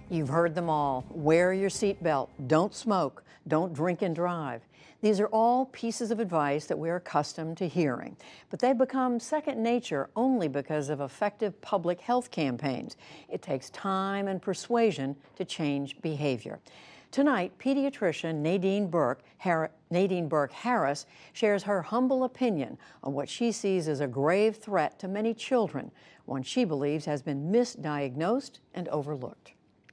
You've heard them all. Wear your seatbelt, don't smoke, don't drink and drive. These are all pieces of advice that we're accustomed to hearing, but they've become second nature only because of effective public health campaigns. It takes time and persuasion to change behavior. Tonight, pediatrician Nadine Burke Harris shares her humble opinion on what she sees as a grave threat to many children, one she believes has been misdiagnosed and overlooked.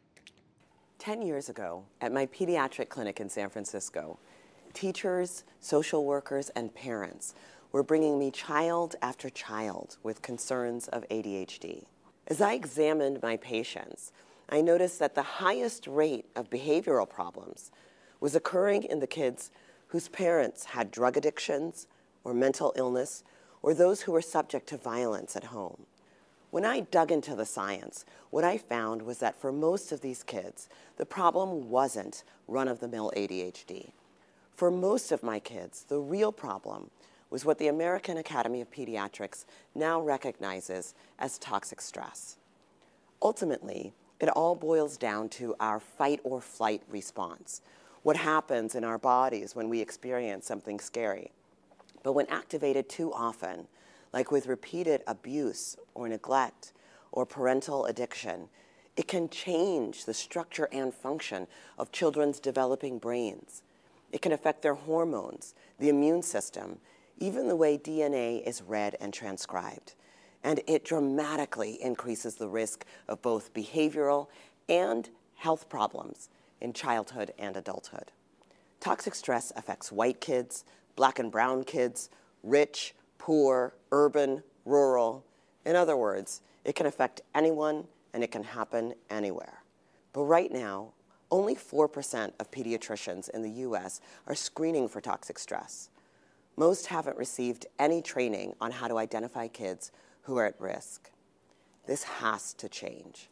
10 years ago, at my pediatric clinic in San Francisco, teachers, social workers, and parents were bringing me child after child with concerns of ADHD. As I examined my patients, I noticed that the highest rate of behavioral problems was occurring in the kids whose parents had drug addictions or mental illness, or those who were subject to violence at home. When I dug into the science, what I found was that for most of these kids, the problem wasn't run-of-the-mill ADHD. For most of my kids, the real problem was what the American Academy of Pediatrics now recognizes as toxic stress. Ultimately, it all boils down to our fight or flight response, what happens in our bodies when we experience something scary. But when activated too often, like with repeated abuse or neglect or parental addiction, it can change the structure and function of children's developing brains. It can affect their hormones, the immune system, even the way DNA is read and transcribed. And it dramatically increases the risk of both behavioral and health problems in childhood and adulthood. Toxic stress affects white kids, black and brown kids, rich, poor, urban, rural. In other words, it can affect anyone and it can happen anywhere. But right now, only 4% of pediatricians in the US are screening for toxic stress. Most haven't received any training on how to identify kids who are at risk. This has to change.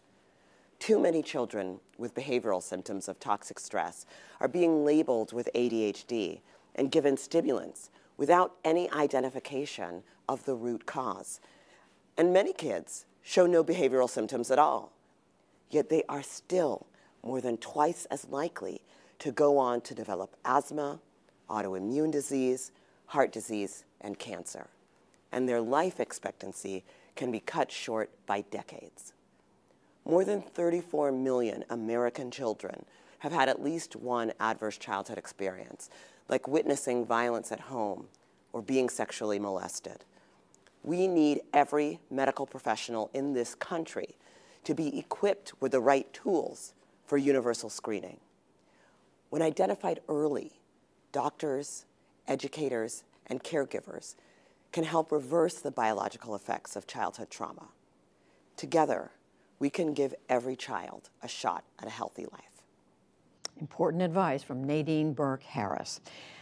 Too many children with behavioral symptoms of toxic stress are being labeled with ADHD and given stimulants without any identification of the root cause. And many kids show no behavioral symptoms at all, yet they are still more than twice as likely to go on to develop asthma, autoimmune disease, heart disease, and cancer. And their life expectancy can be cut short by decades. More than 34 million American children have had at least one adverse childhood experience, like witnessing violence at home or being sexually molested. We need every medical professional in this country to be equipped with the right tools for universal screening. When identified early, doctors, educators, and caregivers can help reverse the biological effects of childhood trauma. Together, we can give every child a shot at a healthy life. Important advice from Nadine Burke Harris.